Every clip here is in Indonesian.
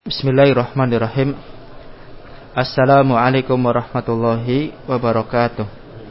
Bismillahirrahmanirrahim. Assalamualaikum warahmatullahi wabarakatuh.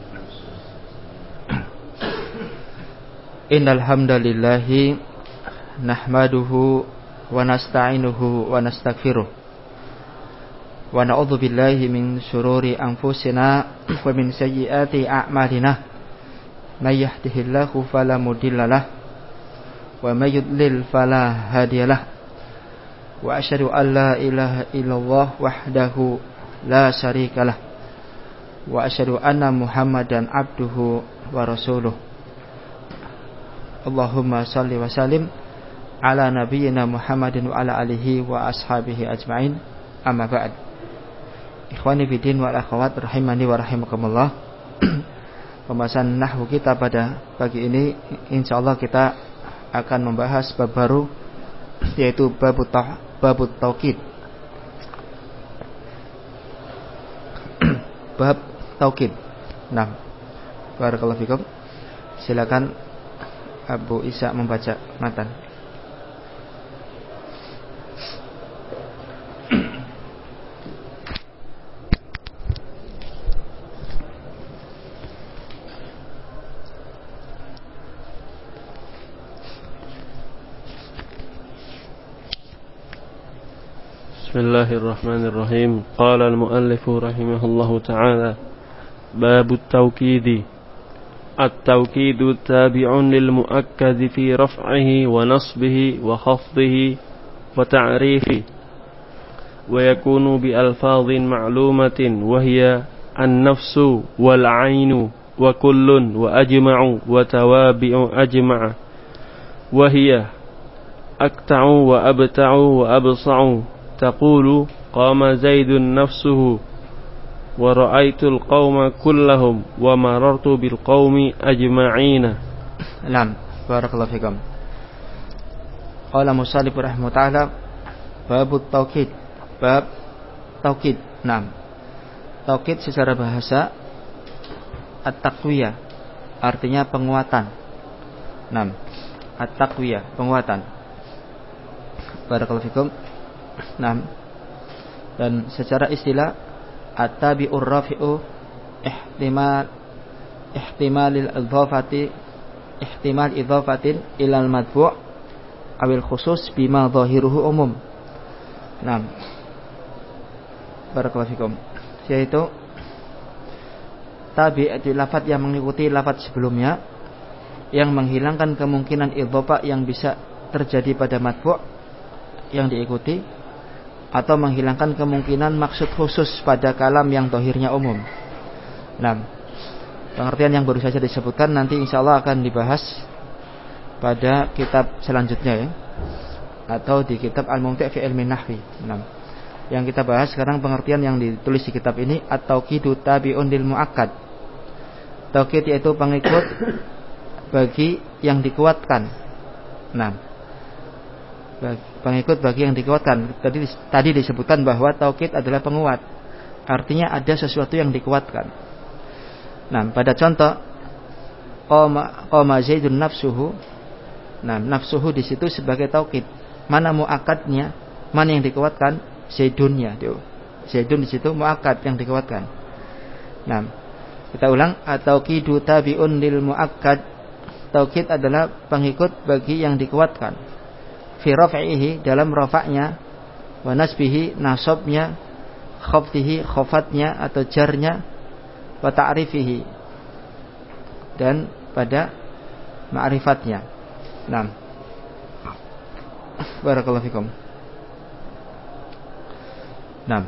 Innal hamdalillahi nahmaduhu wa nasta'inuhu wa nastaghfiruh. Wa na'udzu billahi min shururi anfusina wa min sayyiati a'malina. May yahdihillahu fala mudhillalah wa may yudlil fala hadiyalah. Wa asyhadu an la ilaha illallah wahdahu la syarikalah wa asyhadu anna Muhammadan abduhu wa rasuluh. Allahumma shalli wa sallim ala nabiyyina Muhammadin wa ala alihi wa ashabihi ajma'in. Amma ba'd. Ikhwani fiddin wal akhwat rahimani wa rahimakumullah. Pembahasan nahwu kita pada pagi ini insyaallah kita akan membahas bab baru, yaitu Babut Taukid. Bab Taukid. Nah, barakallahu fikum. Silakan Abu Isa membaca matan. Bismillahirrahmanirrahim. Qala al-muallif rahimahullahu ta'ala, Babut Tawkidi. At-tawkidu tabi'un lil muakkadi fi raf'ihi wa nasbihi wa khafdihi wa ta'rifihi, wa yakunu bi alfadhin ma'lumatin wa hiya an-nafsu wal 'ainu wa kullun wa ajma'u wa tawabi'u ajma'a, wa hiya akta'u wa abta'u wa absa'u. تقول قام زيد نفسه ورأيت القوم كلهم ومررت بالقوم أجمعين. نعم بارك الله فيكم. قال مصنف رحمه الله تعالى باب التوكيد. Bab taukid. Nah, taukid secara bahasa at-taqwiyah, artinya penguatan. Nah, at-taqwiyah, penguatan. Barakallahu fikum. Nah, dan secara istilah at-tabi'ur rafi'u ihtimal idhafatin ilal madfu' awil khusus bima zahiruhu umum. Nah, barakallahu fikum, yaitu tabi' itu lafaz yang mengikuti lafaz sebelumnya, yang menghilangkan kemungkinan idhafah yang bisa terjadi pada madfu' yang diikuti, atau menghilangkan kemungkinan maksud khusus pada kalam yang zahirnya umum. Nah, pengertian yang baru saja disebutkan nanti insyaallah akan dibahas pada kitab selanjutnya, ya, atau di kitab Al-Mumti' fi Ilmi Nahwi. Nah, yang kita bahas sekarang pengertian yang ditulis di kitab ini, at-taukidu tabi'un lil muakkad. Taukid yaitu pengikut bagi yang dikuatkan. Nah, pengikut bagi yang dikuatkan. Tadi disebutkan bahwa taukid adalah penguat, artinya ada sesuatu yang dikuatkan. Nah, pada contoh qama Zaidun nafsuhu. Nah, nafsuhu di situ sebagai taukid. Mana muakkadnya? Mana yang dikuatkan? Zaidunnya. Zaidun di situ muakkad, yang dikuatkan. Nah, kita ulang, at-taukidu tabi'un lil muakkad. Taukid adalah pengikut bagi yang dikuatkan. Fi raf'ihi, dalam rafa'nya, wa nasbihi, nasabnya, khafdihi, khafatnya atau jarnya, wa ta'rifihi, dan pada ma'rifatnya. Nah, barakallahu fikum. Nah,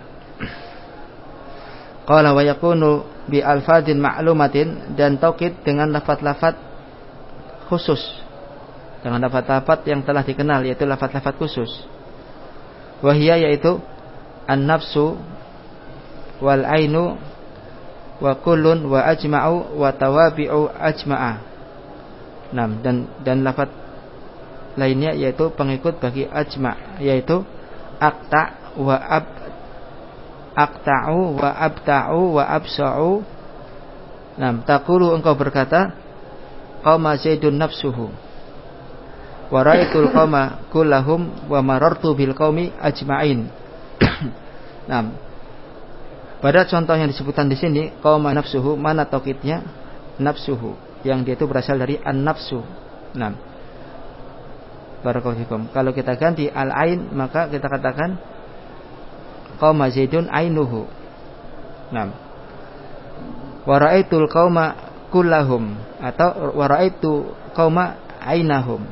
qala wa yakunu bi alfadhin ma'lumatin, dan taukid dengan lafaz-lafaz khusus, dengan lafaz-lafaz yang telah dikenal, yaitu lafaz-lafaz khusus. Wahia, yaitu an-nafsu wal ainu wa kullun wa ajma'u wa tawabi'u ajma'a. Nah, dan lafaz lainnya yaitu pengikut bagi ajma', yaitu aqta'u wa abta'u wa absa'u. Nah, taqulu, engkau berkata, qama Zaidun nafsuhu wa ra'aitul qauma kullahum wa marartu bil qaumi ajma'in. Nah, pada contoh yang disebutkan di sini, qoma nafsuhu, mana taukidnya nafsuhu, yang dia itu berasal dari an-nafsu. Nah, barakallahu fikum. Kalau kita ganti al-ain, maka kita katakan qoma Zaidun ainuhu. Nah, wa ra'aitul qauma kullahum, atau wa ra'aitu qauma ainahum.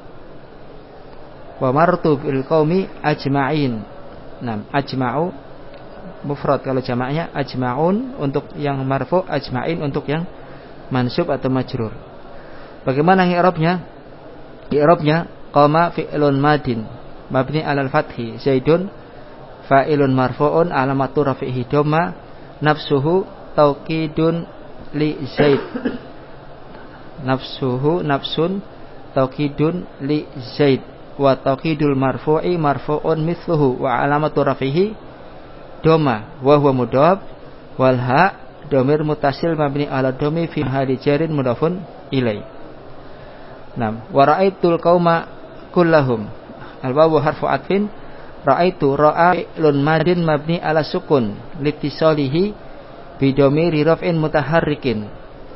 Wa martu bil qaumi ajma'in. Nah, ajma'u mufrad, kalau jamaknya ajma'un untuk yang marfu, ajma'in untuk yang mansub atau majrur. Bagaimana i'rabnya? I'rabnya qama fi'lun madin mabni 'alal fathi, Zaidun fa'ilun marfu'un alamatu rafihi dhamma, nafsuhu taukidun li Zaid. Nafsuhu nafsun taukidun li Zaid, wa taukidul marfu'i marfu'un mithluhu wa alamatu rafihi dhamma wa huwa mudhaf, wal ha dhamir mutasil mabni 'ala dhammi fi hali jarin mudhafun ilai. Nah, wa ra'aitul qauma kullahum, al wawu harfu atfin, ra'aitu ra'a fi'lun madin mabni 'ala sukun litisalihi bi dhamiri raf'in mutaharrikin,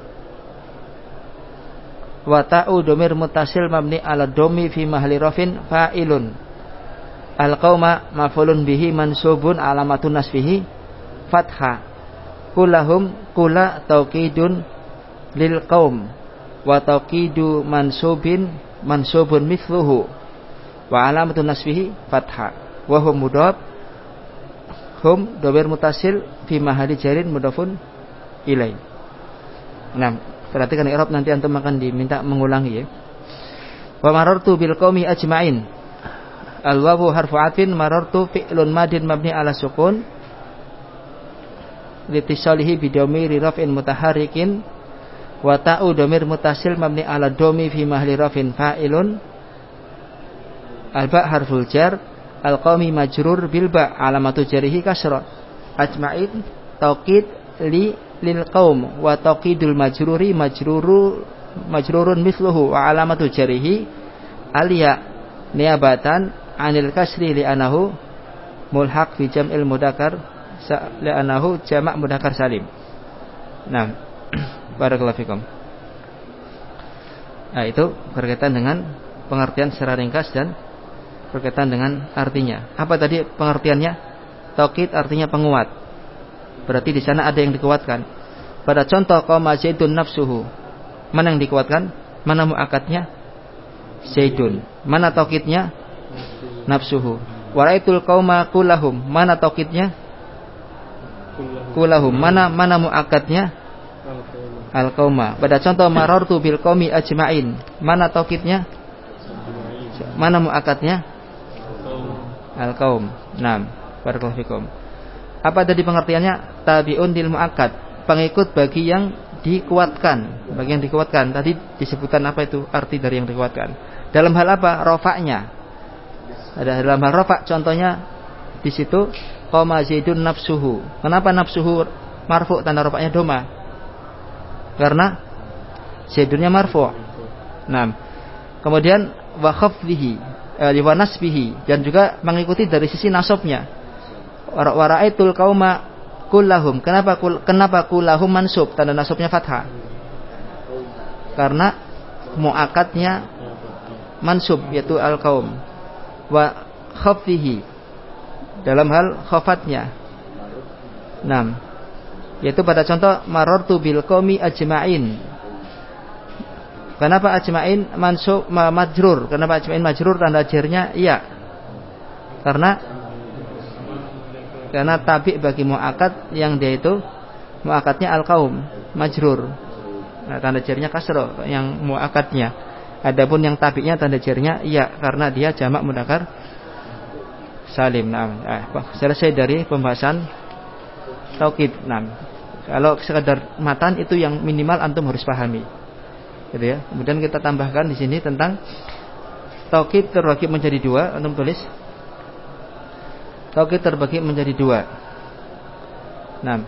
wa ta'u dhamir mutasil mabni 'ala dhammi fi mahli raf'in fa'ilun, al qauma maf'ulun bihi mansubun alamatun nasbihi fathah, kullahum kula taukidun lil qaum, wa taukidu mansubun mithluhu wa alamatun nasbihi fathah, wa hum mudhaf, hum dhamir mutasil fi mahalli jarin mudhafun ilai. Nah, perhatikan i'rab, nanti antum akan diminta mengulangi ya. Wa marartu bil qaumi ajma'in, al wawu harfu atfin, marartu fi'lun madin mabni 'ala sukun litisalihi bi dhamiri raf'in mutaharrikin, wa ta'u dhamir mutasil mabni 'ala dhammi fi mahli raf'in fa'ilun, al ba harful jar, al qaumi majrur bil ba alamatu jarihi kasra, ajma'in taukid lil qaum, wa taukidul majruri majrurun mithluhu wa alamatu jarihi al ya niabatan anil kasri li anahu mulhaq fi jam'il mudzakkar li anahu jamak mudzakkar salim. Nah, barakallahu fikum. Nah, itu berkaitan dengan pengertian secara ringkas dan berkaitan dengan artinya. Apa tadi pengertiannya? Taukid artinya penguat. Berarti di sana ada yang dikuatkan. Pada contoh qama Zaidun nafsuhu, mana yang dikuatkan? Mana muakatnya? Zaidun. Mana taukidnya? Nafsuhu. Wa ra'aitul qauma kullahum, mana taukidnya? Kullahum. Mana muakatnya? Al qauma. Pada contoh marartu bil qaumi ajma'in, mana taukidnya? Mana muakatnya? Al qaum. Naam, barakallahu fikum. Apa tadi pengertiannya? Tabi'un lil muakkad, pengikut bagi yang dikuatkan. Bagi yang dikuatkan. Tadi disebutkan apa itu arti dari yang dikuatkan? Dalam hal apa? Rafa'nya. Ada dalam hal rafa', contohnya di situ qama Zaidun nafsuhu. Kenapa nafsuhu marfu' tanda rafa'nya dhamma? Karena Zaidunnya marfu'. Nah, kemudian wa khafdihi wa nasbihi, dan juga mengikuti dari sisi nasabnya. Wa ra'aitul qauma kullahum. Kenapa kullahum mansub tanda nasabnya fathah? Karena muakatnya mansub, yaitu al qaum. Wa khafdihi, dalam hal khafatnya. Nah, yaitu pada contoh marartu bil qaumi ajma'in. Kenapa ajma'in mansub majrur? Kenapa ajma'in majrur tanda jarnya iya? Karena tabi bagi muakkad yang dia itu muakkadnya al-qaum majrur. Nah, tanda jarnya kasra yang muakkadnya. Adapun yang tabi'nya tanda jarnya iya karena dia jamak mudzakkar salim. Nah, selesai dari pembahasan taukid. Nah, kalau sekadar matan itu yang minimal antum harus pahami. Gitu ya. Kemudian kita tambahkan di sini tentang taukid terbagi menjadi dua. Antum tulis. Taukid terbagi menjadi dua. Nah,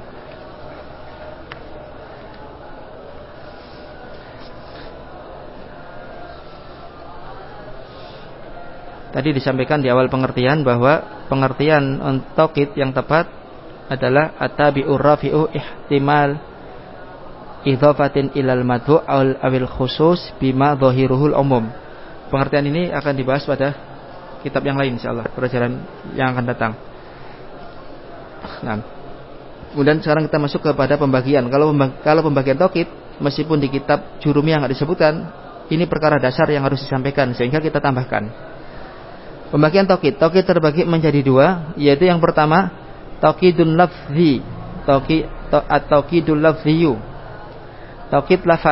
Tadi disampaikan di awal pengertian bahwa pengertian taukid yang tepat adalah at-tabi'ur rafi'u ihtimal idhafatin ilal madhu' awil khusus bima dhahiruhul umum. Pengertian ini akan dibahas pada kitab yang lain insyaallah, pelajaran yang akan datang. Nah, kemudian sekarang kita masuk kepada pembagian. Kalau pembagian taukid, meskipun di kitab Jurumiyah enggak disebutkan, ini perkara dasar yang harus disampaikan sehingga kita tambahkan. Pembagian taukid terbagi menjadi dua, yaitu yang pertama taukidun lafzi, taukidul lafziyu, taukid lafaz.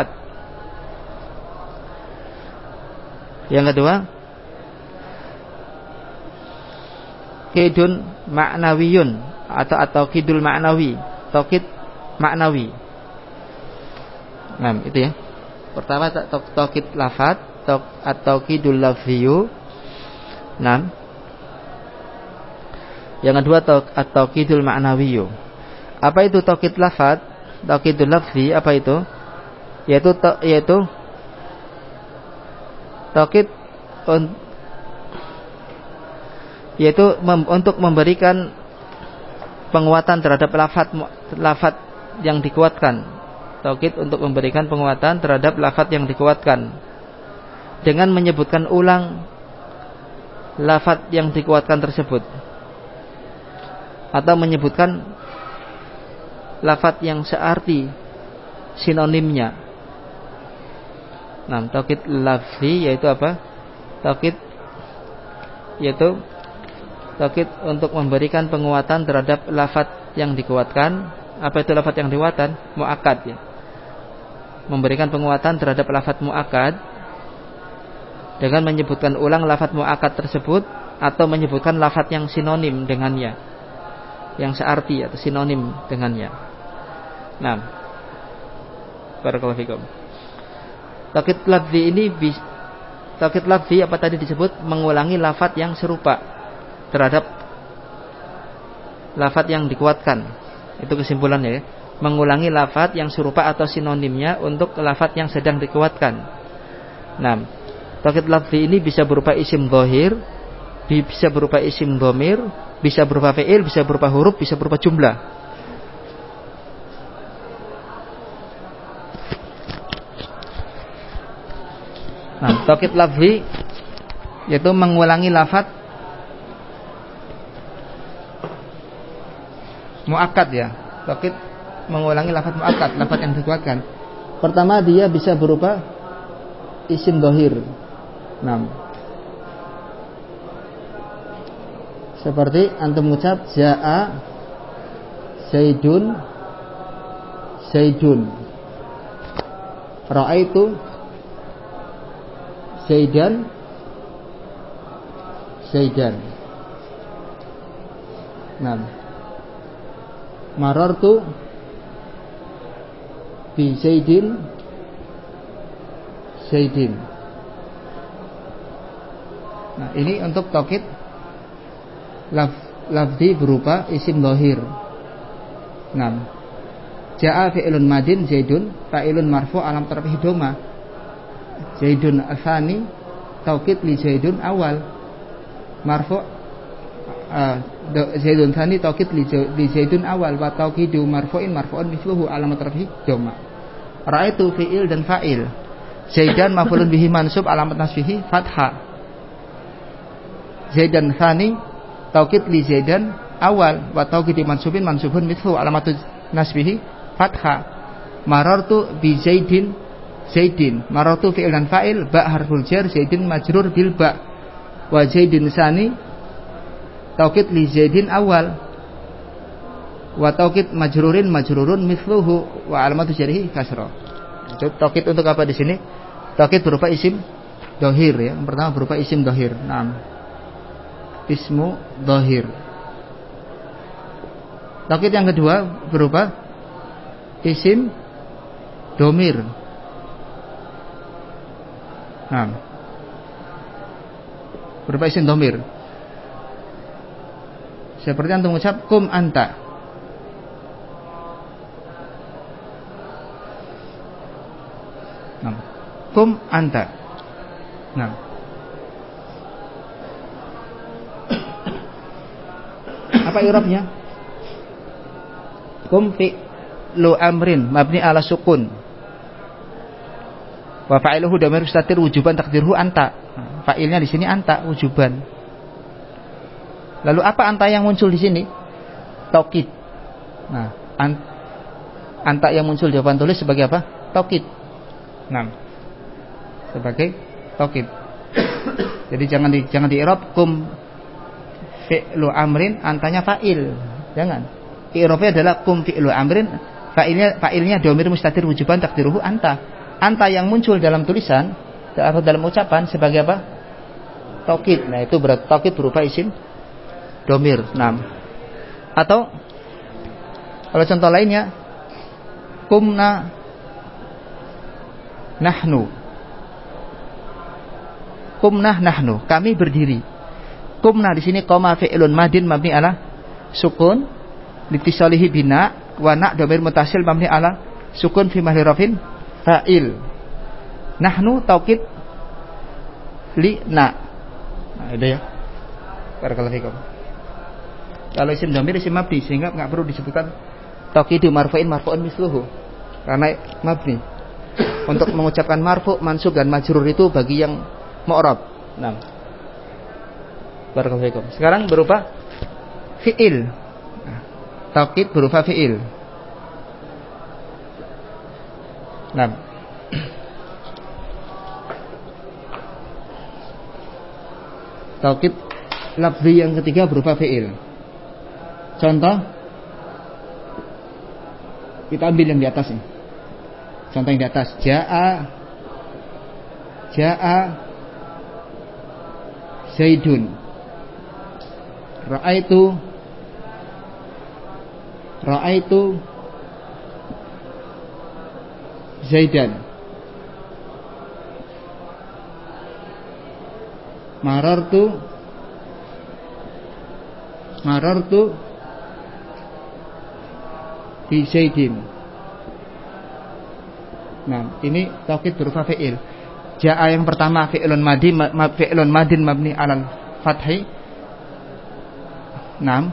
Yang kedua taukidun ma'nawiyun atau taukidul ma'nawi, taukid ma'nawi. Nah, itu ya. Pertama taukid lafaz, taukidul lafziyu. Nah, yang kedua at-taukidul ma'nawiyyu. Apa itu taukid lafaz? Taukidul lafzi apa itu? Yaitu taukid untuk memberikan penguatan terhadap lafaz yang dikuatkan. Taukid untuk memberikan penguatan terhadap lafaz yang dikuatkan dengan menyebutkan ulang lafaz yang dikuatkan tersebut, atau menyebutkan lafaz yang searti sinonimnya. Nah, taukid lafzi yaitu apa? Taukid untuk memberikan penguatan terhadap lafaz yang dikuatkan. Apa itu lafaz yang dikuatkan? Muakkad ya. Memberikan penguatan terhadap lafaz muakkad dengan menyebutkan ulang lafaz muakkad tersebut, atau menyebutkan lafaz yang sinonim dengannya, yang searti atau sinonim dengannya. Nah, barakallahu fikum. Taukid lafzi apa tadi disebut? Mengulangi lafaz yang serupa terhadap lafaz yang dikuatkan. Itu kesimpulannya ya. Mengulangi lafaz yang serupa atau sinonimnya untuk lafaz yang sedang dikuatkan. Nah, taukid lafzi ini bisa berupa isim dhahir, bisa berupa isim dhamir, bisa berupa fi'il, bisa berupa huruf, bisa berupa jumlah. Nah, taukid lafzi yaitu mengulangi lafaz muakkad ya. Taukid mengulangi lafaz muakkad, lafaz yang dikuatkan. Pertama, dia bisa berupa isim dhahir. Nah, seperti antum mengucap jaa Zaidun, ra'aitu Zaidan. Nah, marartu bi Zaidin. Nah, ini untuk taukid lafzi berupa isim dhahir. Nah, jaa fi'ilun madin Zaidun fa'ilun marfu' alam tarfihi dhamma. Zaidun asani taukid li Zaidun awal marfu' Zaidun tsani taukid li Zaidun awal wa taukidu marfu'in mithluhu alamat tarfihi dhamma. Ra'aitu fi'il dan fa'il. Zaidan maf'ulun bihi mansub alamat nasbihi fathah. Zaidan tsani taukid li Zaidan awal wa taukidu mansubun mithluhu alamat nasbihi fathah. Marartu bi Zaidin. Marartu fi'il dan fa'il, ba harful jar, Zaidin majrur bil ba. Wa Zaidin tsani taukid li Zaidin awal wa taukid majrurun mithluhu wa alamatu jarhi kasrah. Itu taukid untuk apa di sini? Taukid berupa isim dhahir ya. Yang pertama berupa isim dhahir. Naam. Ismu dhahir. Taukid yang kedua berupa isim dhamir. Naam. Berupa isim dhamir. Seperti antum mengucap kum anta. Nah, kum anta. Nah, Apa i'rabnya? Kum fi'lu amrin mabni ala sukun. Wa fa'iluhu dhamir mustatir wujuban takdiruhu anta. Fa'ilnya di sini anta wujuban. Lalu apa anta yang muncul di sini? Taukid. Nah, anta yang muncul jawaban tulis sebagai apa? Taukid. Nah, sebagai taukid. Jadi jangan di i'rab kum fi'lu amrin antanya fa'il. Jangan. I'rabnya adalah kum fi'lu amrin fa'ilnya dhamir mustatir wujuban takdiruhu anta. Anta yang muncul dalam tulisan atau dalam ucapan sebagai apa? Taukid. Nah, itu berarti taukid berupa isim dhamir. Nah, atau kalau contoh lainnya kumna nahnu. Kumna nahnu, kami berdiri. Kumna di sini koma fi'lun madin mabni ala sukun litisalihi bina wa na dhamir mutasil mabni ala sukun fi mahli rafin fa'il. Nahnu taukid li na. Nah, itu ya. Barakallahu fikum. Kalau isim dhamir isim mabni sehingga enggak perlu disebutkan taukidu marfu'in marfu'un misluhu karena mabni. Untuk mengucapkan marfu', mansub dan majrur itu bagi yang mu'rab. Nah. Barakallahu fikum. Sekarang berupa fi'il. Nah, taukid berupa fi'il. Nah. Taukid lafzi yang ketiga berupa fi'il. Contoh kita ambil yang di atas ini. Contoh yang di atas, Ja'a Zaidun. Ra'aitu Zaidan. Marartu bi Zaidin. Nah, ini taukid berupa fi'il. Ja'a yang pertama fi'lun madin mabni 'alal fathi. Naam.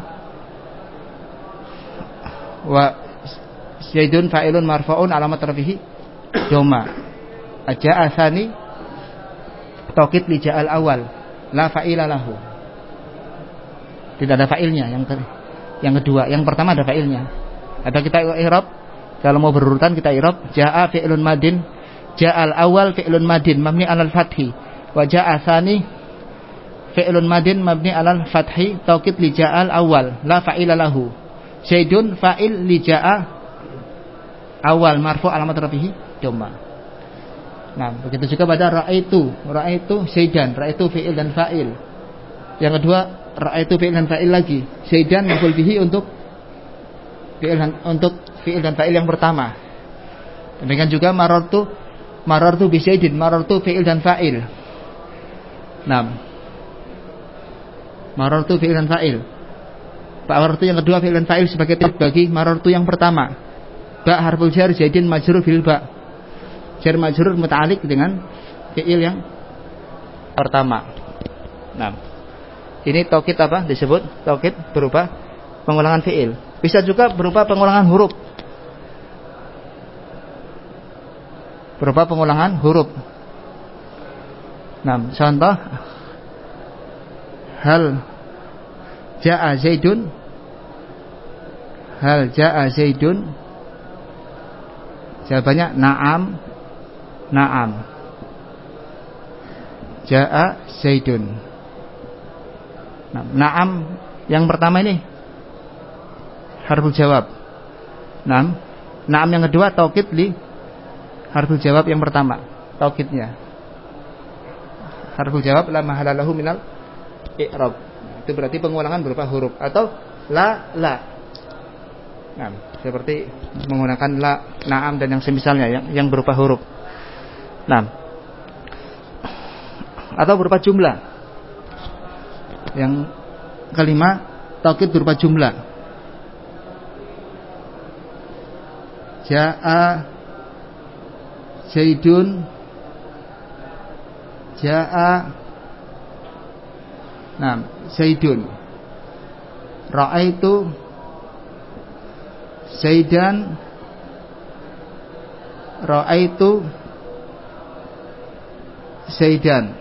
Wa Zaidun fa'ilun marfu'un alamat rafihi dhamma. Ja'a tsani taukid li ja'al awal la fa'ila lahu. Tidak ada fa'ilnya yang kedua. Yang pertama ada fa'ilnya. Ada kita i'rab. Kalau mau berurutan kita i'rab ja'a fi'lun madin ja'al awal fi'lun madin mabni 'alal fathi wa ja'a tsani fi'lun madin mabni 'alal fathi taukid li ja'al awal la fa'ila lahu. Zaidun fa'il li ja'a awal marfu' alamat rafihi dhamma. Nah, begitu juga pada ra'aitu Zaidan, ra'aitu fi'il dan fa'il. Yang kedua ra'aitu fi'il dan fa'il lagi. Zaidan maf'ul bihi untuk fi'il dan fa'il yang pertama. Demikian juga marartu bi Zaidin, marartu fi'il dan fa'il. Nah, marartu fi'il dan fa'il. Marartu yang kedua fi'il dan fa'il sebagai tip bagi marartu yang pertama. Ba harful jar Zaidin majrur bil ba. Jar majrur muta'alliq dengan fi'il yang pertama. Nah, ini taukid apa disebut? Taukid berupa pengulangan fi'il. Bisa juga berupa pengulangan huruf. Berupa pengulangan huruf. Nah, contoh hal ja'a Zaidun. Hal ja'a Zaidun. Jawabannya na'am. Na'am. Ja'a Zaidun. Nah, na'am yang pertama ini harful jawab. Na'am yang kedua taukid li harful jawab yang pertama, taukidnya. Harful jawab la mahala lahu minal i'rab. Itu berarti pengulangan berupa huruf atau la. Nah, seperti menggunakan la, na'am dan yang semisalnya yang berupa huruf. Nah, atau berupa jumlah. Yang kelima taukid berupa jumlah. Ja'a Zaidun. Ja'a Zaidun. Ra'aitu Zaidan. Ra'aitu Zaidan.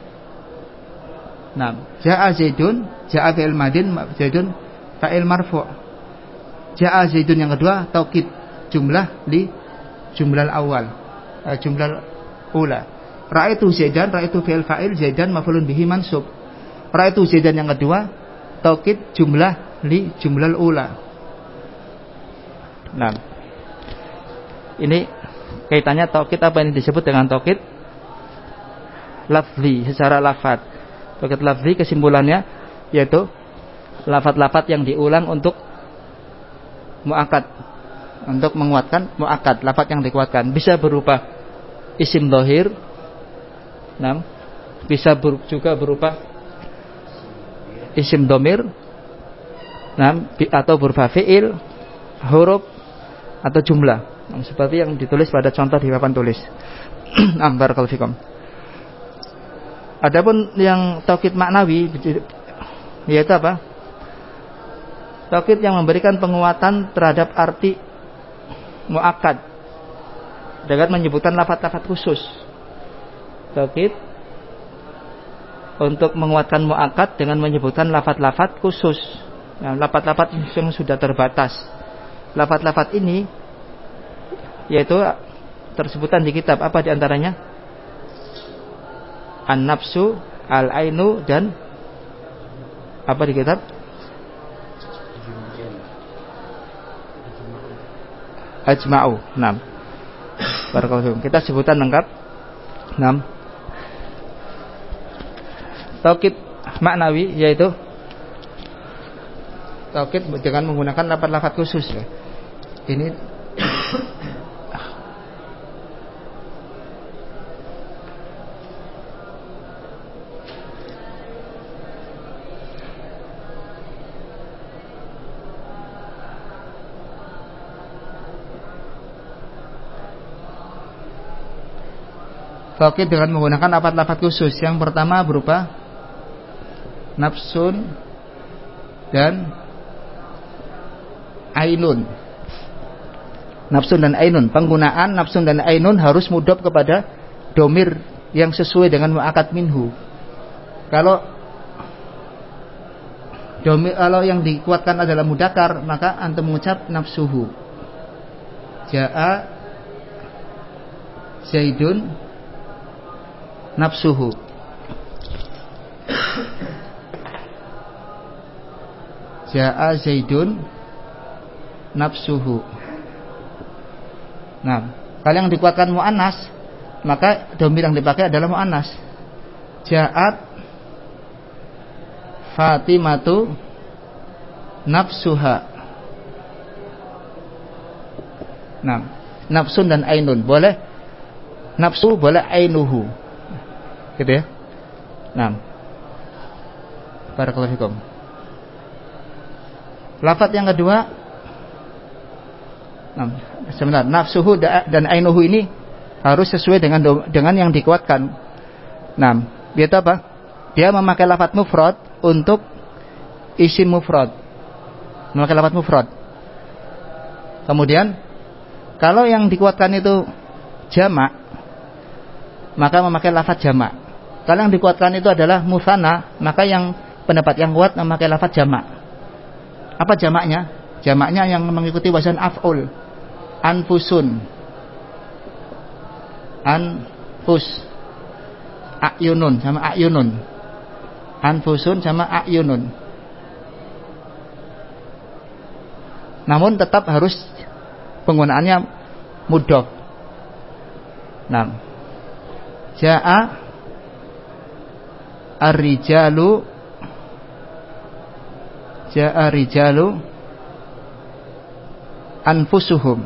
Nah, ja'a Zaidun, ja'a fi'il madin, Zaidun fa'il marfu'. Ja'a Zaidun yang kedua taukid jumlah li jumlah awal, jumlah ula. Ra'aitu Zaidan, ra'aitu fi'il fa'il, Zaidan maf'ulun bihi mansub. Ra'aitu Zaidan yang kedua taukid jumlah li jumlah ula. Nah, ini kaitannya taukid apa yang disebut dengan taukid lafzi secara lafaz. Taukid lafzi kesimpulannya yaitu lafaz-lafaz yang diulang untuk muakkad, untuk menguatkan muakkad, lafaz yang dikuatkan. Bisa berupa isim dhahir, nah, bisa juga berupa isim dhamir, nah, atau berupa fi'il, huruf atau jumlah. Nah, seperti yang ditulis pada contoh di papan tulis. Barakallahu fikum. Adapun yang taukid maknawi yaitu apa? Taukid yang memberikan penguatan terhadap arti muakkad dengan menyebutkan lafaz-lafaz khusus. Taukid untuk menguatkan muakkad dengan menyebutkan lafaz-lafaz khusus. Nah, lafaz-lafaz yang sudah terbatas. Lafaz-lafaz ini yaitu tersebutan di kitab, apa di antaranya? An-nafsu, al-ainu, dan apa di kitab? Ajma'u. 6. Barakallahu. Kita sebutan lengkap. 6. Taukid maknawi yaitu taukid dengan menggunakan lafaz-lafaz khusus. Ini taukid dengan menggunakan lafaz-lafaz khusus. Yang pertama berupa nafsun dan ainun. Nafsun dan ainun. Penggunaan nafsun dan ainun harus mudhof kepada domir yang sesuai dengan muakkad minhu. Kalau yang dikuatkan adalah mudzakkar, maka antum mengucap nafsuhu. Ja'a Zaidun nafsuhu. Ja'a Zaidun nafsuhu. Nah, kalau yang dikuatkan muannas, maka dhamir yang dipakai adalah muannas. Ja'at Fatimatu nafsuha. Nah, nafsun dan ainun boleh nafsu, boleh ainuhu. Gitu ya. Nah, barakallahu fikum. Lafaz yang kedua, nah, sebentar, nafsuhu dan ainuhu ini harus sesuai dengan yang dikuatkan. Nah, dia apa? Dia memakai lafaz mufrad untuk isim mufrad. Memakai lafaz mufrad. Kemudian kalau yang dikuatkan itu jamak, maka memakai lafaz jamak. Kalau yang dikuatkan itu adalah musanna, maka yang pendapat yang kuat memakai lafaz jamak. Apa jamaknya? Jamaknya yang mengikuti wazan af'ul. Anfusun, anfus, ayunun sama ayunun. Anfusun sama ayunun. Namun tetap harus penggunaannya mudhof. Nah, ja'a ar-rijalu, ja'a rijalu anfusuhum,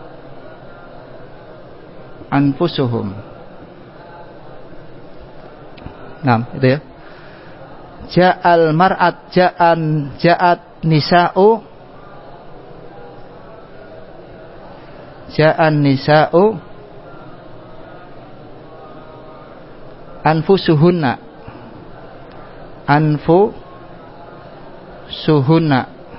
anfusuhum. Nah, itu ya. Ja'al mar'at, ja'at nisa'u, ja'an nisa'u anfusuhunna, anfusuhunna.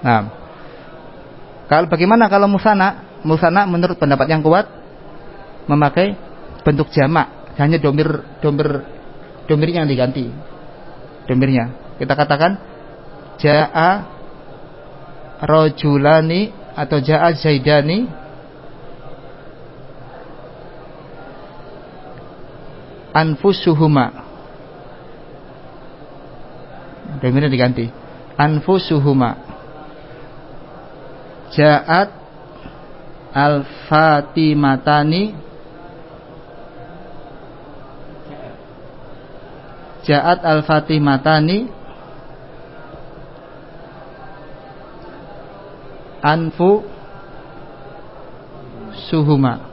Nah, kalau bagaimana kalau musana? Musana menurut pendapat yang kuat memakai bentuk jamak, hanya domirnya yang diganti. Domirnya. Kita katakan jaa rajulani atau jaa zaidani anfusuhuma. Domirnya diganti. Anfusuhuma. Ja'at al-fatimatani. Ja'at al-fatimatani anfu suhuma.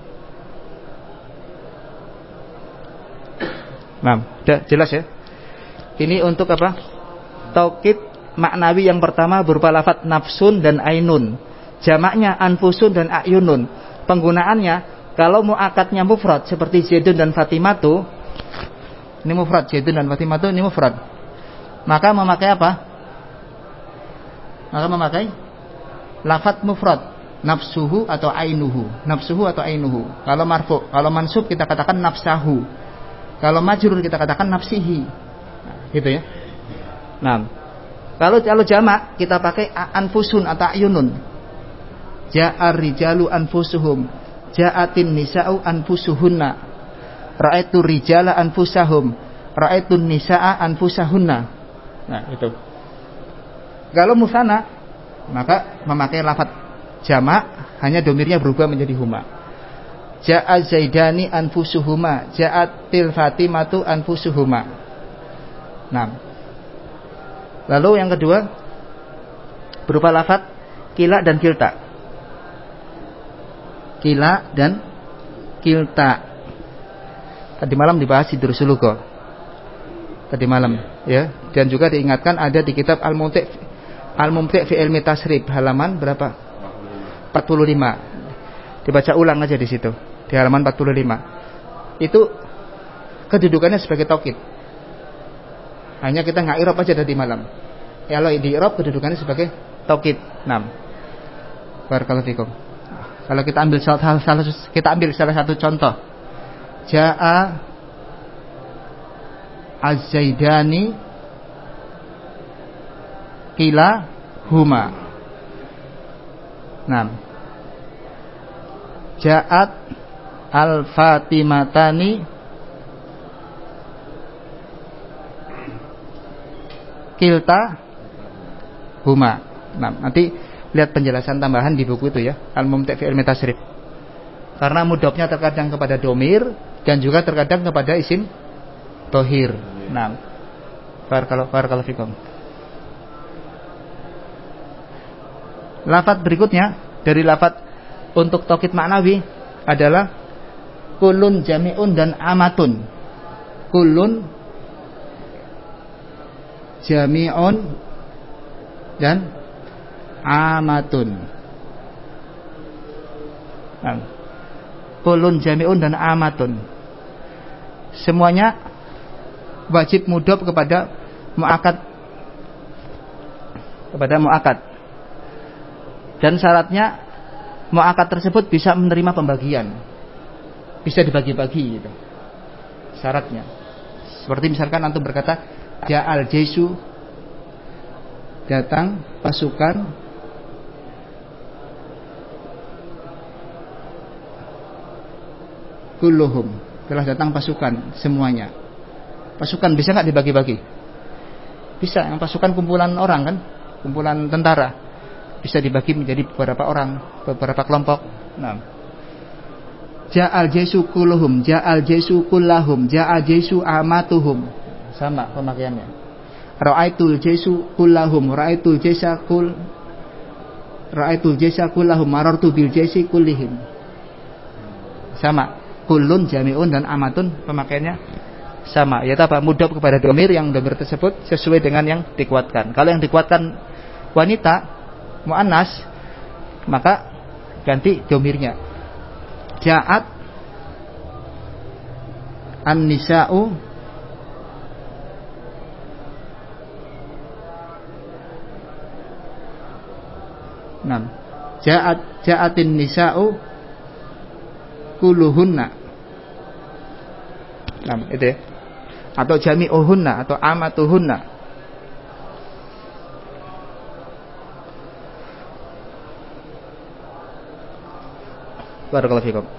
Nah, sudah jelas ya. Ini untuk apa? Taukid maknawi yang pertama berupa lafaz nafsun dan ainun. Jamaknya anfusun dan ayunun. Penggunaannya kalau muakatnya mufrad seperti Zaidun dan Fatimatu, ini mufrad, Zaidun dan Fatimatu ini mufrad. Maka memakai apa? Maka memakai lafaz mufrad, nafsuhu atau ainuhu. Nafsuhu atau ainuhu. Kalau marfu, kalau mansub kita katakan nafsahu. Kalau majrur kita katakan nafsihi. Nah, gitu ya. Nah, kalau jamak kita pakai anfusun atau ayunun. Ja'ar rijalu anfusuhum, ja'atin nisa'u anfusuhunna, ra'aitu rijala anfusahum, ra'aitu nisa'a anfusahunna. Nah, itu. Kalau musana maka memakai lafaz jamak, hanya domirnya berubah menjadi huma. Ja'a zaidani anfusuhuma, ja'atil fatimatu anfusuhuma. Nah, lalu yang kedua berupa lafaz kila dan kilta. Kila dan kilta. Tadi malam dibahas di Durusul Lugha. Tadi malam ya, dan juga diingatkan ada di kitab Al-Mumti' fi Ilmi Tasrif halaman berapa? 45. Dibaca ulang aja di situ. Di halaman 45. Itu kedudukannya sebagai taukid. Hanya kita enggak i'rab aja tadi malam. Kalau di i'rab kedudukannya sebagai taukid. 6. Barakallahu fikum. Kalau kita ambil salah satu contoh. Ja'a az-zaidani kila huma. Nah, ja'at al-fatimatani kilta huma. Nah, nanti lihat penjelasan tambahan di buku itu ya, Al-Mumti' fi Ilmi Tasrif. Karena mudhofnya terkadang kepada domir dan juga terkadang kepada isim tohir. Nah, barakallahu fikum. Lafaz berikutnya dari lafaz untuk taukid maknawi adalah kulun jami'un dan amatun. Kulun jami'un dan amatun. Kulun jami'un dan amatun. Semuanya wajib mudhof kepada muakkad. Dan syaratnya muakkad tersebut bisa menerima pembagian. Bisa dibagi-bagi gitu. Syaratnya. Seperti misalkan antum berkata ja'al jaisu, datang pasukan kulluhum, telah datang pasukan semuanya. Pasukan bisa nggak dibagi-bagi? Bisa. Yang pasukan kumpulan orang kan, kumpulan tentara, bisa dibagi menjadi beberapa orang, beberapa kelompok. Nah, ja'al jaisu kulluhum, ja'al jaisu kullahum, ja'al jaisu amatuhum, sama pemakaiannya. Ra'aitul jaisu kullahum, ra'aitul jaisa kullahum, marartu bil jaisi kullihim. Sama. Kullun jami'un dan amatun pemakaiannya sama. Yaitu apa? Mudhof kepada domir yang domir tersebut sesuai dengan yang dikuatkan. Kalau yang dikuatkan wanita muannas, maka ganti domirnya. Ja'at an-nisa'u Ja'atin nisa'u kulluhunna. Itu ya. Atau jami'uhunna atau amatuhunna. Barakallahu fikum.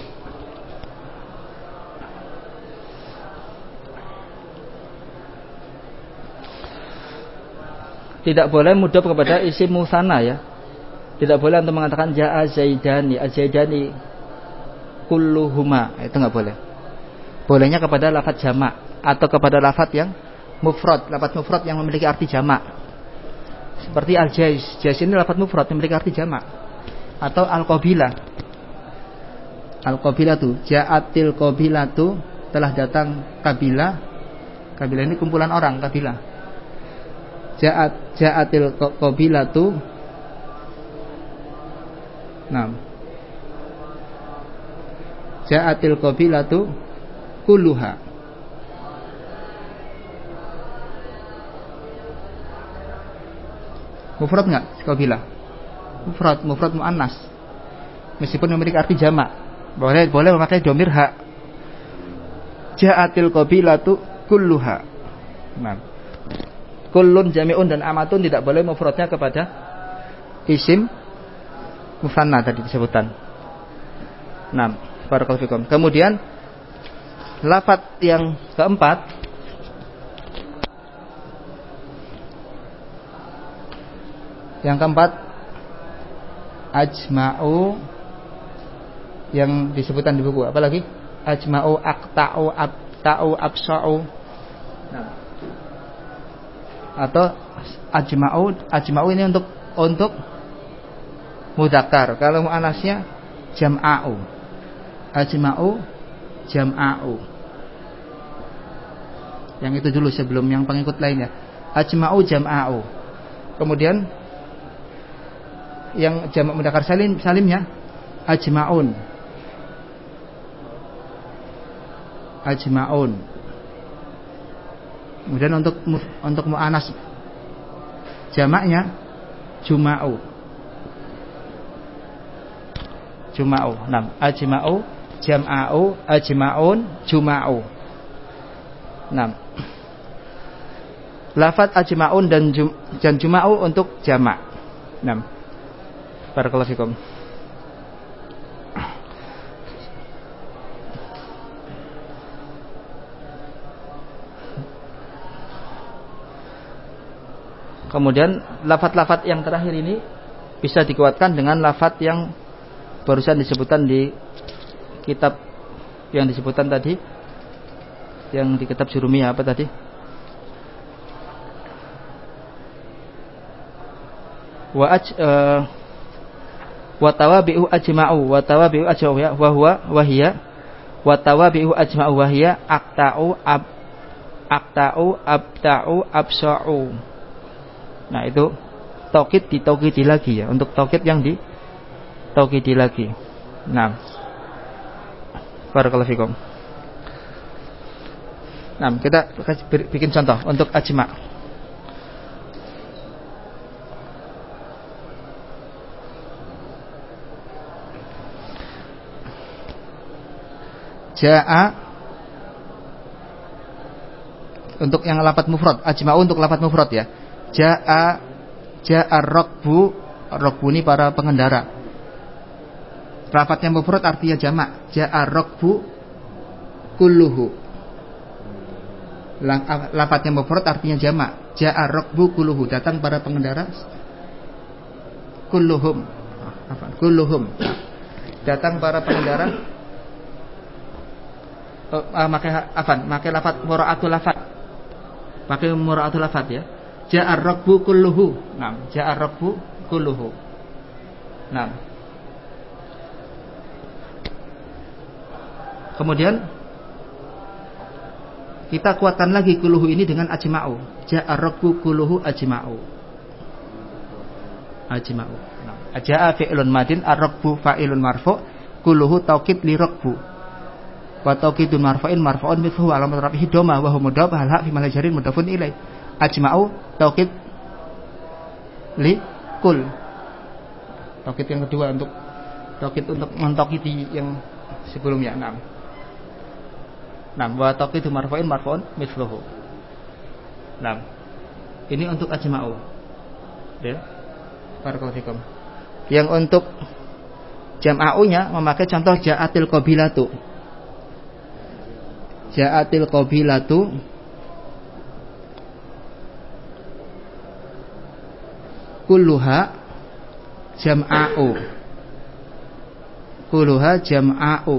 Tidak boleh mudhaf kepada isim musanna ya. Tidak boleh untuk mengatakan ja'a zaidani, az-zaidani kulluhuma. Itu enggak boleh. Bolehnya kepada lafaz jamak atau kepada lafaz yang mufrad, lafaz mufrad yang memiliki arti jamak. Seperti al-jais. Jais ini lafaz mufrad yang memiliki arti jamak. Atau al-qabilah. Al-qabilatu, ja'atil qabilatu, telah datang kabilah. Kabilah ini kumpulan orang, kabilah. Ja'atil qabilatu. Ja'atil qabilatu kulluha. Mufrad enggak qabilah? Mufrad muannas. Meskipun memiliki arti jamak. Boleh memakai dhamir ha. Ja'atil qabilatu kulluha. Kullun, jami'un dan amatun tidak boleh mufradnya kepada isim musanna tadi disebutkan. Barakallahu fikum. Kemudian lafaz yang keempat ajma'u, yang disebutkan di buku. Apa lagi? Ajma'u, aqta'u, abta'u, absa'u. Atau ajma'u ini untuk mudzakkar. Kalau muannasnya jam'a'u. Ajma'u, jam'a'u. Yang itu dulu sebelum yang pengikut lainnya. Ajma'u, jam'a'u. Kemudian yang jamak mudzakkar salimnya ajma'un. Kemudian untuk muannas jamaknya juma'u. Ajma'u, jam'a'u, ajma'un, juma'u. Lafaz ajma'un dan juma'u untuk jamak. Barakallahu fikum. Kemudian lafaz-lafaz yang terakhir ini bisa dikuatkan dengan lafaz yang barusan disebutkan di kitab yang disebutkan tadi, yang di kitab Jurumiyah apa tadi? Wa tawabi'u ajma'u ya, wa hiya wa tawabi'u ajma'u wa hiya aqta'u, abta'u, absa'u. Nah itu taukid ditaukidi lagi ya, untuk taukid yang ditaukidi lagi. Barakallahu fikum. Kita bikin contoh untuk ajma'. Ja'a untuk yang lafaz mufrad, ajma'u untuk lafaz mufrad ya. Ja'a rakbu ini para pengendara. Lafaznya mufrad artinya jamak. Ja'a rakbu kulluhu. Lafaznya mufrad artinya jamak. Ja'a rakbu kulluhu, datang para pengendara. Kulluhum. Datang para pengendara. Pakai lafaz mura'atul lafaz. Pakai mura'atul lafaz ya. Ja'ar rakbu kulluhu. Ja'ar rakbu kulluhu. Kemudian kita kuatkan lagi kulluhu ini dengan ajma'u. Ja'ar rakbu kulluhu ajma'u. Ja'a fi'lun madin, ar-rakbu fa'ilun marfu', kulluhu taukid li rakbu. Wa taukidun marfu'in marfu'un mithluhu alamat rafihi dhamma wa huwa mudhaf hal fi mahall jarin mudhafun ilaih. Ajma'u taukid li kul. Taukid yang kedua untuk mentokidi yang sebelumnya. Wa taukidu marfu'un mithluhu. Ini untuk ajma'u. Ya. Barakallahu fikum. Yang untuk jam'a'unya memakai contoh ja'atil qabilatu. Ja'atil qabilatu kulluha jam'a'u. Kulluha jam'a'u.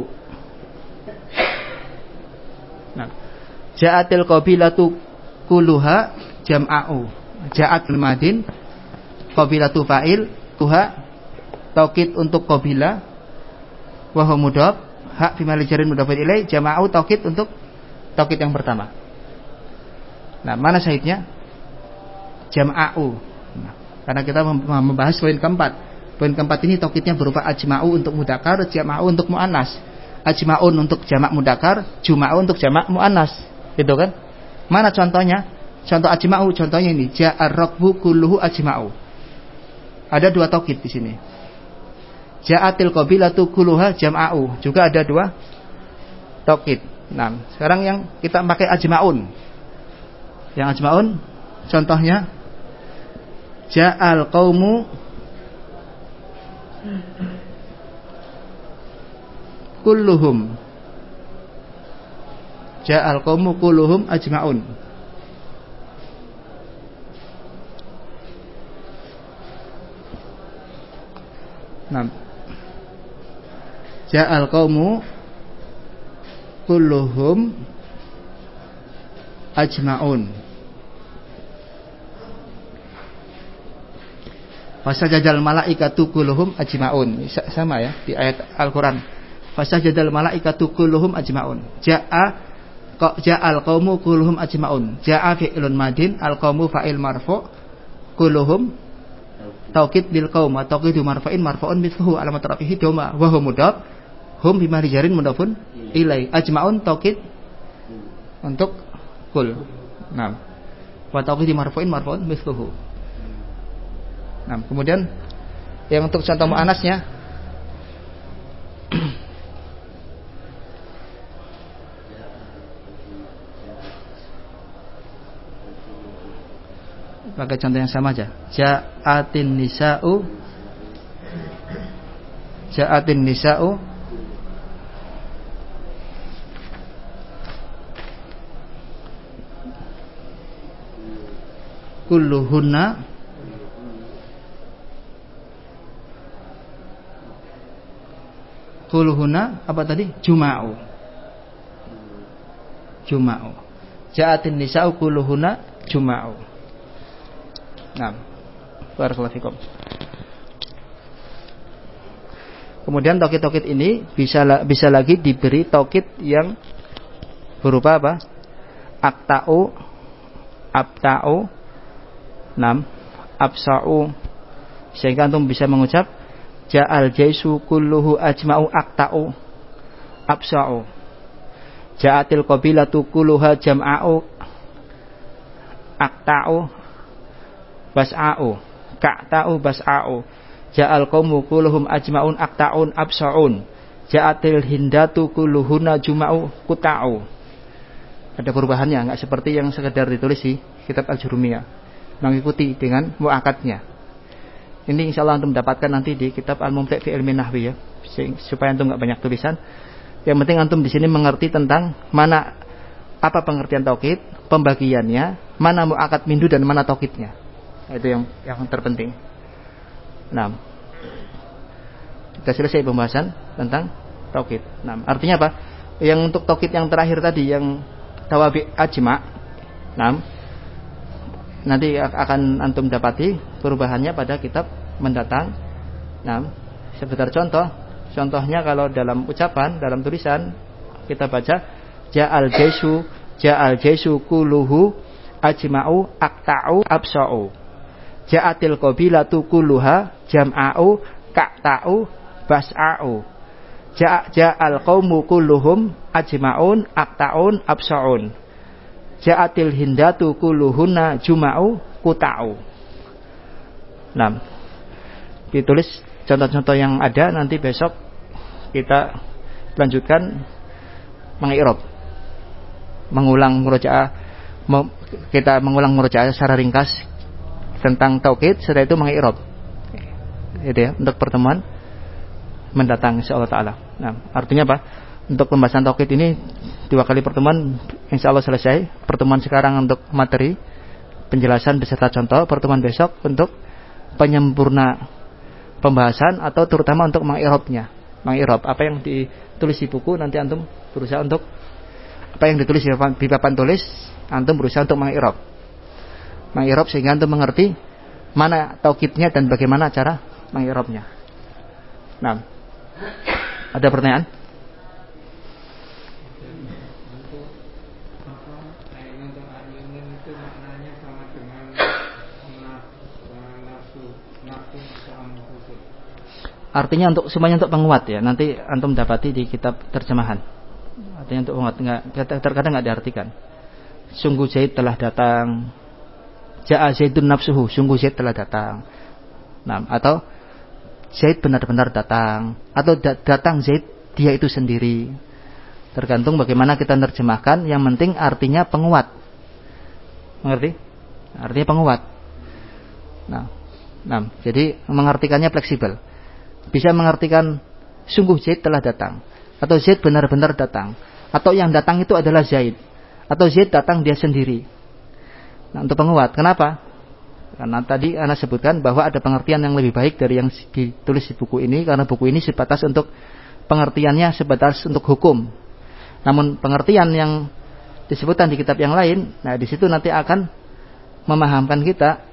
Ja'atil qabilatu kulluha jam'a'u. Ja'atil madin qabilatu fa'il tuha taukid untuk qabila wa huwa mudhaf hak fi mahali jarrin mudhafun ilaih jama'u taukid untuk taukid yang pertama. Mana syahidnya? Jam'a'u. Karena kita membahas poin keempat. Poin keempat ini taukidnya berupa ajma'u untuk mudzakkar, jama'u untuk muannas. Ajma'un untuk jamak mudzakkar, juma'u untuk jamak muannas. Gitu kan? Mana contohnya? Contoh ajma'u, contohnya ini ja'ar rakbu kulluhu ajma'u. Ada dua taukid di sini. Ja'atil qabilatu kulluha jam'a'u. Juga ada dua taukid. Sekarang yang kita pakai ajma'un. Yang ajma'un contohnya ja'al qaumu kulluhum. Ja'al qaumu kulluhum ajma'un. Ja'al qaumu kulluhum ajma'un. Fasajadal malaikatu kulluhum ajma'un. Sama ya di ayat Al-Qur'an. Fasajadal malaikatu kulluhum ajma'un. Ja'al qaumu kulluhum ajma'un. Ja'a fi'lun madin, al-qaumu fa'il marfu', kulluhum taukid bil qaum wa taukidu marfa'in marfa'un mithluhu alamat rafihi doma wa huwa mudhaf hum bi mahli jarrin mudhafun ilai ajma'un taukid untuk kul. Wa taukidu marfa'in marfa'un mithluhu. Kemudian yang untuk contoh muannasnya pakai contoh yang sama aja. Ja'atin nisa'u kulluhunna apa tadi? Juma'u. Ja'atin nisa'u kulluhunna juma'u. Barakallahu fikum. Kemudian taukid-taukid ini bisa lagi diberi taukid yang berupa apa? Akta'u, abta'u, absa'u. Sehingga antum bisa mengucap ja'al jaisu kulluhu ajma'u akta'u, absa'u. Ja'atil qabilatu kulluha jam'a'u, akta'u, bas'a'u, ka'ta'u bas'a'u. Ja'al qaumu kulluhum ajma'un akta'un absa'un. Ja'atil hindatu kulluhunna juma'u kuta'u. Ada perubahannya, enggak seperti yang sekedar ditulis di kitab Al-Jurumiyah. Mengikuti dengan mu'akadnya. Ini insyaallah antum mendapatkan nanti di kitab Al-Mumti' fi Ilmi Nahwi ya. Supaya antum enggak banyak tulisan. Yang penting antum di sini mengerti tentang apa pengertian taukid, pembagiannya, mana mu'akad mindu dan mana taukidnya. Itu yang terpenting. Kita selesai pembahasan tentang taukid. Artinya apa? Yang untuk taukid yang terakhir tadi yang tawabi ajma'. Nanti akan antum dapati perubahannya pada kitab mendatang. Sebentar contohnya kalau dalam ucapan, dalam tulisan kita baca ja'al jaisu kulluhu ajma'u akta'u absa'u. Ja'atil qabilatu kulluha jam'a'u ka'ta'u bas'a'u. Ja'al qaumu kulluhum ajma'un akta'un absa'un. Ja'atil hindatu kulluhunna juma'u kuta'u. Ditulis contoh-contoh yang ada nanti besok kita lanjutkan mengi'rab, mengulang murojaah, kita mengulang murojaah secara ringkas tentang tauhid, setelah itu mengi'rab. Itu ya, untuk pertemuan mendatang insyaallah taala. Nah, artinya apa? Untuk pembahasan tauhid ini 2 kali pertemuan insyaallah selesai. Pertemuan sekarang untuk materi penjelasan beserta contoh, pertemuan besok untuk penyempurna pembahasan atau terutama untuk mengi'rabnya. Mengi'rab apa yang ditulis di buku, nanti antum berusaha untuk apa yang ditulis di papan tulis, antum berusaha untuk mengi'rab. Mengi'rab sehingga antum mengerti mana tauhidnya dan bagaimana cara mengi'rabnya. Nah, ada pertanyaan? Artinya untuk semuanya untuk penguat ya. Nanti antum dapati di kitab terjemahan. Artinya untuk penguat, terkadang enggak diartikan. Sungguh Zaid telah datang. Ja'a Zaidun nafsuhu, sungguh Zaid telah datang. Nah, atau Zaid benar-benar datang, atau datang Zaid dia itu sendiri. Tergantung bagaimana kita menerjemahkan, yang penting artinya penguat. Mengerti? Artinya penguat. Nah, jadi mengartikannya fleksibel. Bisa mengartikan sungguh Zaid telah datang, atau Zaid benar-benar datang, atau yang datang itu adalah Zaid, atau Zaid datang dia sendiri. Nah, untuk penguat, kenapa? Karena tadi Anda sebutkan bahwa ada pengertian yang lebih baik dari yang ditulis di buku ini, karena buku ini sebatas untuk pengertiannya, sebatas untuk hukum. Namun pengertian yang disebutkan di kitab yang lain, nah di situ nanti akan memahamkan kita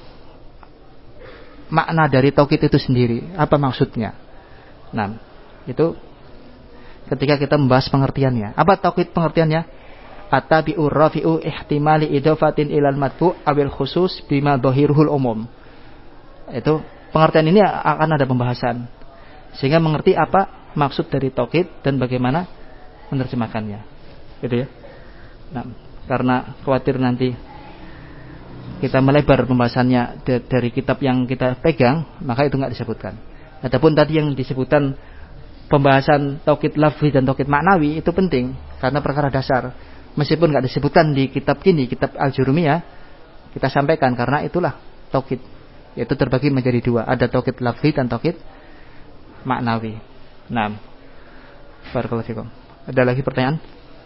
makna dari tauhid itu sendiri, apa maksudnya. Nah, itu ketika kita membahas pengertiannya. Apa tauhid pengertiannya? At-tabi'ur rafi'u ihtimali idafatin ilal matbu' awil khusus bima dhahiruhul umum. Itu pengertian ini akan ada pembahasan sehingga mengerti apa maksud dari tauhid dan bagaimana menerjemahkannya. Gitu ya. Nah, karena khawatir nanti kita melebar pembahasannya dari kitab yang kita pegang, maka itu enggak disebutkan. Adapun tadi yang disebutkan pembahasan tauhid lafzi dan tauhid maknawi itu penting karena perkara dasar. Meskipun enggak disebutkan di kitab ini, kitab Al-Jurumiyah, kita sampaikan karena itulah tauhid. Yaitu terbagi menjadi 2, ada tauhid lafzi dan tauhid maknawi. Nah, barakallahu fikum. Ada lagi pertanyaan?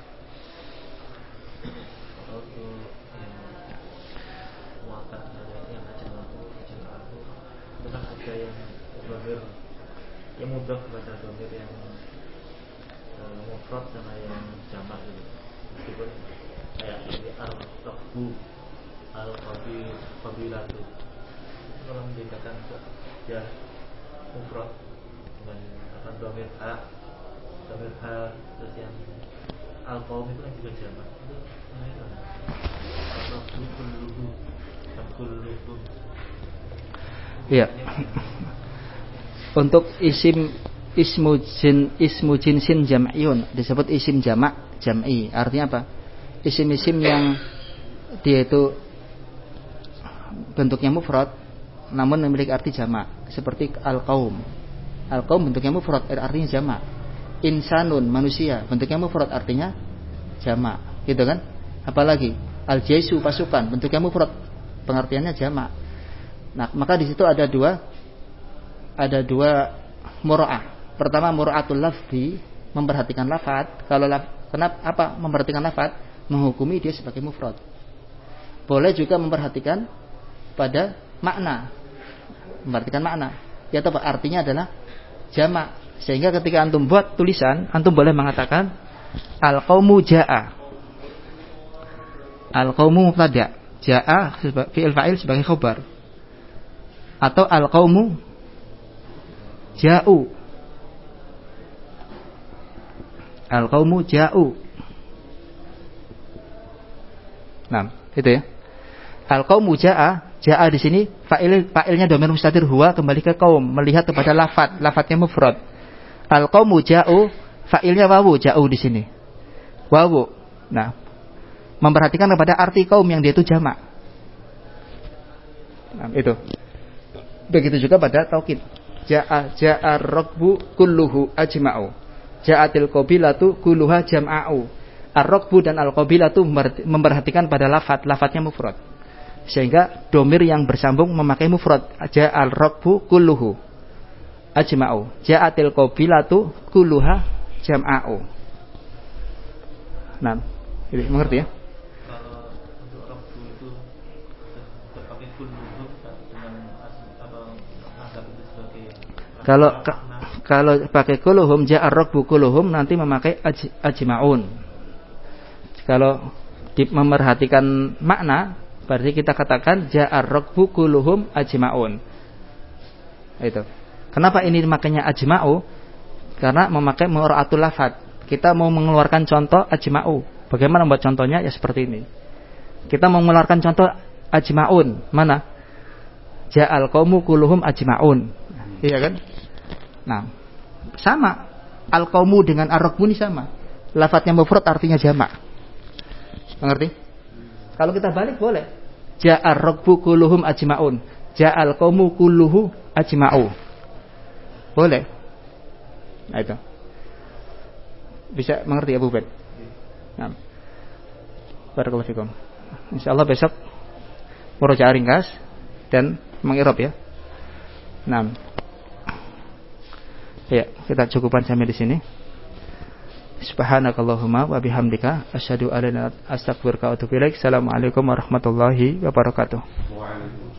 Yang mudah kepada domir yang mufrad sama yang jamak gitu. Meskipun kayak ini al-qabbu, al-qabilatu. Itu kalau menjadikan ya mufrad dengan akan domir ha, terus yang al-qaum itu kan juga jamak. Itu namanya al-qabbu kulluhu, kulluhu. Iya. Untuk ismu jinsin jam'iyun disebut isim jamak jam'i. Artinya apa? Isim-isim yang dia itu bentuknya mufrad namun memiliki arti jamak, seperti al-qaum. Al-qaum bentuknya mufrad artinya jamak. Insanun manusia bentuknya mufrad artinya jamak, gitu kan? Apalagi al-jaisu pasukan bentuknya mufrad pengertiannya jamak. Nah, maka di situ ada dua mura'ah. Pertama mura'atul lafzi, memperhatikan lafaz. Kalau kenapa apa memperhatikan lafaz? Menghukumi dia sebagai mufrad. Boleh juga memperhatikan pada makna. Memperhatikan makna. Ya apa? Artinya adalah jamak. Sehingga ketika antum buat tulisan, antum boleh mengatakan al-qaumu jaa. Al-qaumu mubtada, jaa fi'il fa'il sebagai khabar. Atau al-qaumu ja'u. Al-qaumu ja'u. Nah, itu ya. Al-qaumu ja'a, ja'a di sini fa'ilnya dhamir mustatir huwa kembali ke kaum, melihat kepada lafadznya mufrad. Al-qaumu ja'u, fa'ilnya wawu, ja'u di sini. Wawu. Nah, memperhatikan kepada arti kaum yang dia itu jamak. Nah, itu. Begitu juga pada tauhid. Ja'a ar-rakbu kulluhu ajma'u. Ja'atil qabilatu kulluha jam'a'u. Ar-rakbu dan al-qabilatu memperhatikan pada lafadznya mufrad. Sehingga domir yang bersambung memakai mufrad. Ja'al rakbu kulluhu ajma'u. Ja'atil qabilatu kulluha jam'a'u. Nah, ini mengerti ya? Kalau untuk rakbu itu terpakai kulluhum dengan anggap itu sebagai kalau pakai kulluhum ja'ar rakbu kulluhum nanti memakai ajma'un. Kalau memerhatikan makna berarti kita katakan ja'ar rakbu kulluhum ajma'un. Itu. Kenapa ini makanya ajma'u? Karena memakai mura'atul lafadz. Kita mau mengeluarkan contoh ajma'u. Bagaimana membuat contohnya? Ya seperti ini. Kita mau mengeluarkan contoh ajma'un. Mana? Ja'al qaumu kulluhum ajma'un. Iya kan? Nah, sama. Al-qaumu dengan ar-rakbu ini sama. Lafadznya mufrad artinya jamak. Mengerti? Kalau kita balik boleh. Ja'ar rakbu kulluhum ajma'un. Ja'al qaumu kulluhu ajma'u. Boleh. Nah itu. Bisa mengerti Abu Baid? Nah. Barakallahu fikum. Insyaallah besok murojaah ringkas dan mengirab ya. Nah. Ya, kita cukupkan sampai di sini. Subhanakallahumma wa bihamdika asyhadu an la ilaha illa anta astaghfiruka wa atubu ilaik. Assalamualaikum warahmatullahi wabarakatuh.